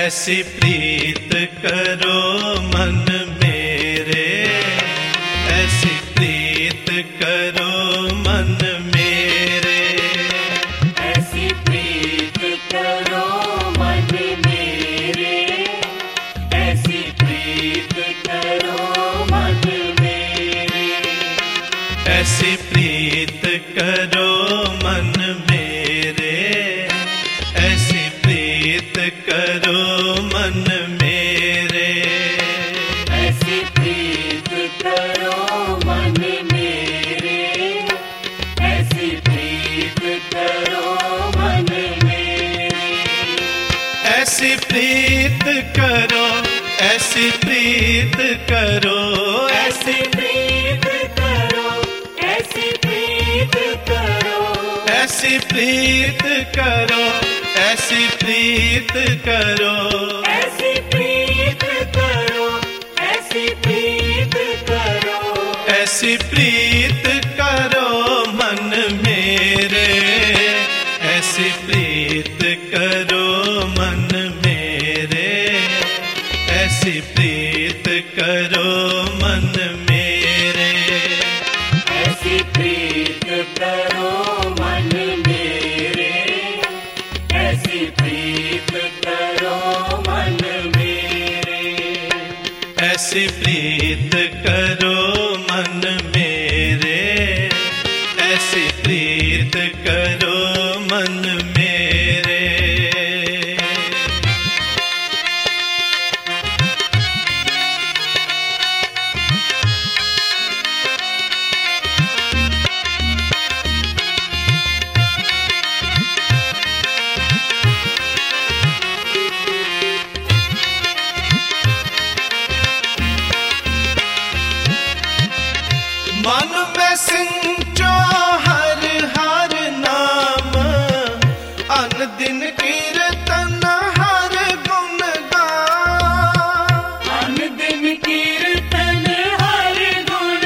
ऐसी प्रीत करो मन मेरे, ऐसी प्रीत करो मन मेरे, ऐसी प्रीत करो मन मेरे, ऐसी प्रीत करो मन मेरे, ऐसी प्रीत करो मन मेरे, ऐसी प्रीत करो मन मेरे, ऐसी प्रीत करो मन मेरे, ऐसी प्रीत करो मन मेरे, ऐसी प्रीत करो, ऐसी प्रीत करो, ऐसी प्रीत करो, ऐसी प्रीत करो, ऐसी प्रीत करो, ऐसी प्रीत करो, ऐसी प्रीत करो, ऐसी प्रीत करो, ऐसी प्रीत करो मन मेरे, ऐसी प्रीत करो मन मेरे, ऐसी प्रीत करो मन मेरे, ऐसी प्रीत करो मन मेरे, ऐसी प्रीत करो मन मेरे, ऐसी प्रीत करो मन मेरे, ऐसी प्रीत करो मन मेरे। मन में सिंचो हर हर नाम, अन दिन कीर्तन हर गुण गान, अन दिन कीर्तन हर गुण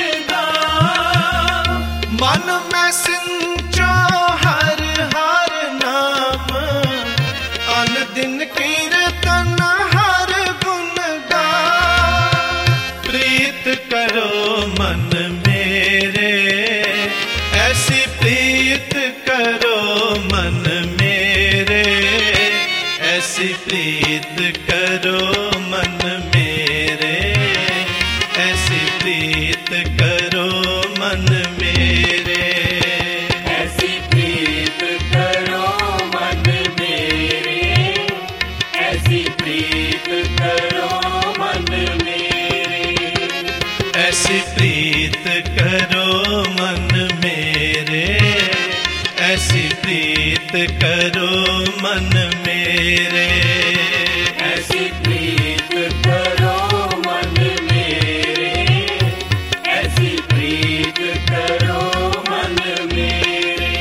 गान, मन में सिंचो हर हर नाम, अन दिन कीर्तन हर गुण गान, प्रीत करो मन मेरे, ऐसी प्रीत करो मन मेरे, ऐसी प्रीत करो मन मेरे, ऐसी प्रीत करो मन मेरे, ऐसी प्रीत करो मन मेरे, ऐसी प्रीत करो मन मेरे, ऐसी प्रीत करो मन मेरे, ऐसी प्रीत करो मन मेरे, ऐसी प्रीत करो मन मेरे, ऐसी प्रीत करो मन मेरे,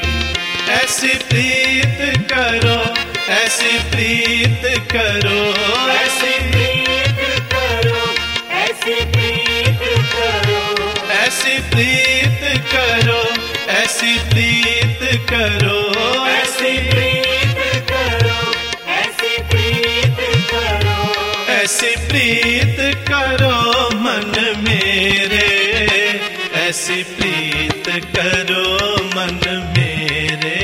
ऐसी प्रीत करो, ऐसी प्रीत करो, ऐसी प्रीत करो, ऐसी प्रीत करो, ऐसी प्रीत करो, ऐसी प्रीत करो, ऐसी प्रीत करो, ऐसी प्रीत करो, ऐसी प्रीत करो मन मेरे, ऐसी प्रीत करो मन मेरे,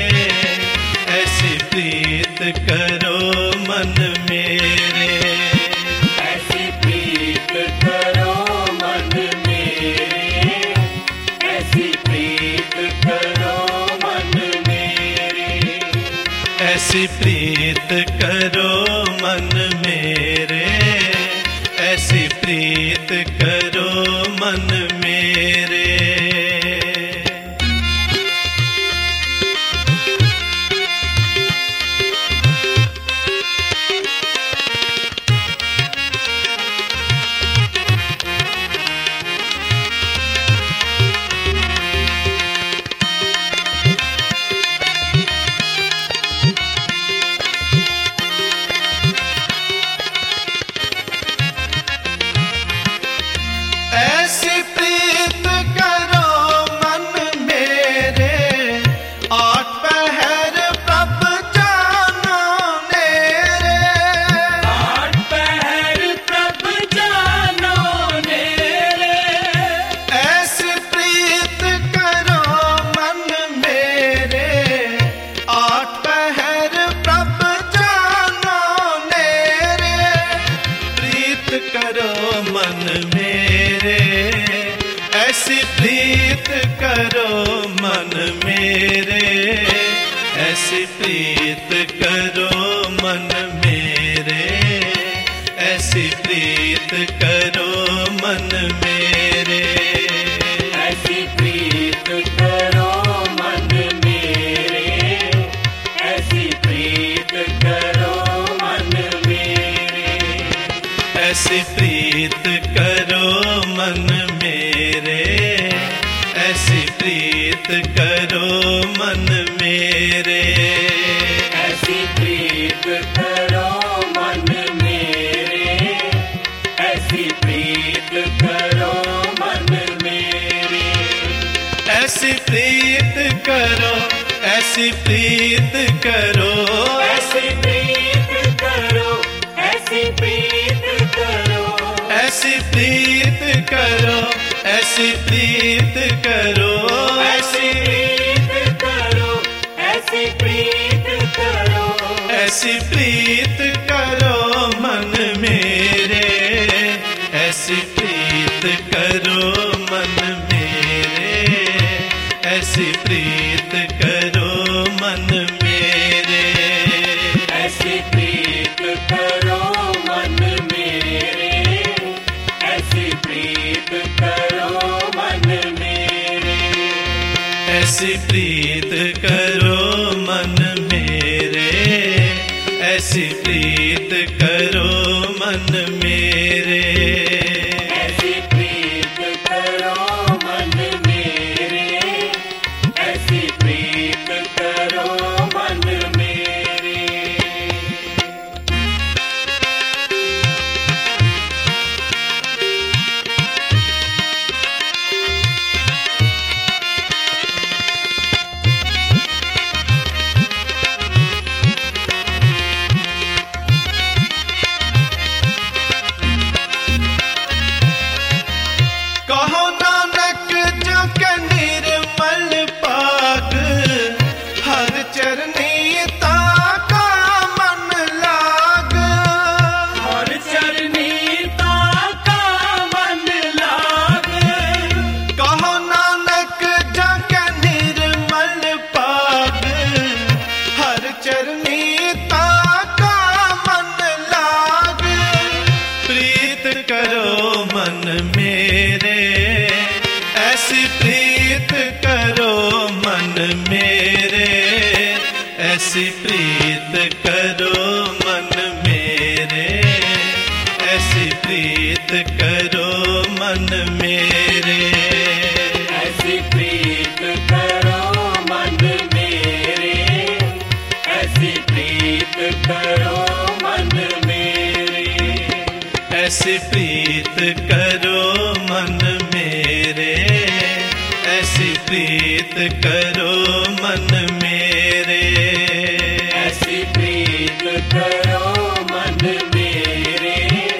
ऐसी प्रीत करो मन मेरे, ऐसी प्रीत करो मन मेरे, ऐसी प्रीत करो मन मेरे, ऐसी प्रीत करो मन मेरे, ऐसी प्रीत करो मन मेरे। मेरे, ऐसी प्रीत करो मन मेरे, ऐसी प्रीत करो मन मेरे, ऐसी प्रीत करो मन मेरे, ऐसी प्रीत करो मन मेरे, ऐसी प्रीत करो मन मेरे, ऐसी प्रीत करो मन मेरे, ऐसी प्रीत करो मन मेरे, ऐसी प्रीत करो मन मेरे, ऐसी प्रीत करो, ऐसी प्रीत करो, ऐसी प्रीत करो, ऐसी प्रीत करो, ऐसी प्रीत करो, ऐसी प्रीत करो, ऐसी प्रीत करो, ऐसी प्रीत करो, ऐसी प्रीत करो मन मेरे, ऐसी प्रीत करो मन मेरे, ऐसी प्रीत करो मन मेरे, ऐसी प्रीत करो मन मेरे, ऐसी प्रीत करो मन मेरे, ऐसी प्रीत करो मन मेरे, ऐसी प्रीत करो मन मेरे, ऐसी प्रीत करो मन मेरे, ऐसी प्रीत करो मन मेरे, कहो नानक जो के निर्मल पाग, हर चरनी ताका मन लाग, हर चरनी ताका मन लाग, कहो नानक जो के निर्मल पाग, हर चरनी ताका मन लाग, प्रीत करो मन मेरे, ऐसी प्रीत करो मन मेरे, ऐसी प्रीत करो मन मेरे, ऐसी प्रीत करो मन मेरे, ऐसी प्रीत करो मन मेरे, ऐसी प्रीत करो मन मेरे, ऐसी प्रीत करो मन मेरे, ऐसी प्रीत करो मन मेरे, ऐसी प्रीत करो मन मेरे,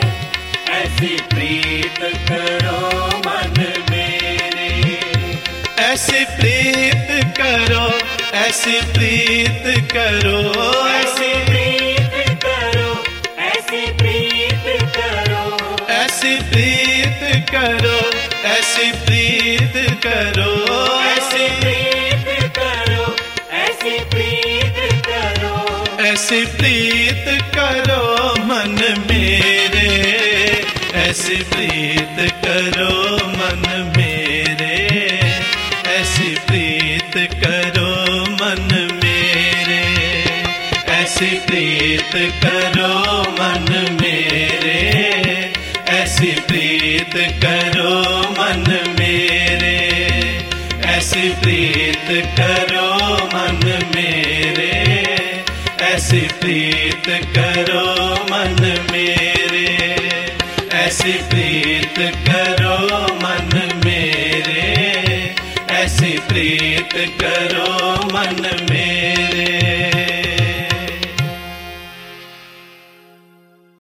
ऐसी प्रीत करो मन मेरे, ऐसी प्रीत करो, ऐसी प्रीत करो, ऐसी प्रीत करो, ऐसी प्रीत करो, ऐसी प्रीत करो, ऐसी प्रीत करो, ऐसी प्रीत करो, ऐसी प्रीत करो, ऐसी प्रीत करो मन मेरे, ऐसी प्रीत करो मन मेरे, ऐसी प्रीत करो मन मेरे, ऐसी प्रीत करो मन मेरे, ऐसी प्रीत करो मन मेरे, ऐसी प्रीत करो मन मेरे, ऐसी प्रीत करो मन मेरे, ऐसी प्रीत करो मन मेरे, ऐसी प्रीत करो मन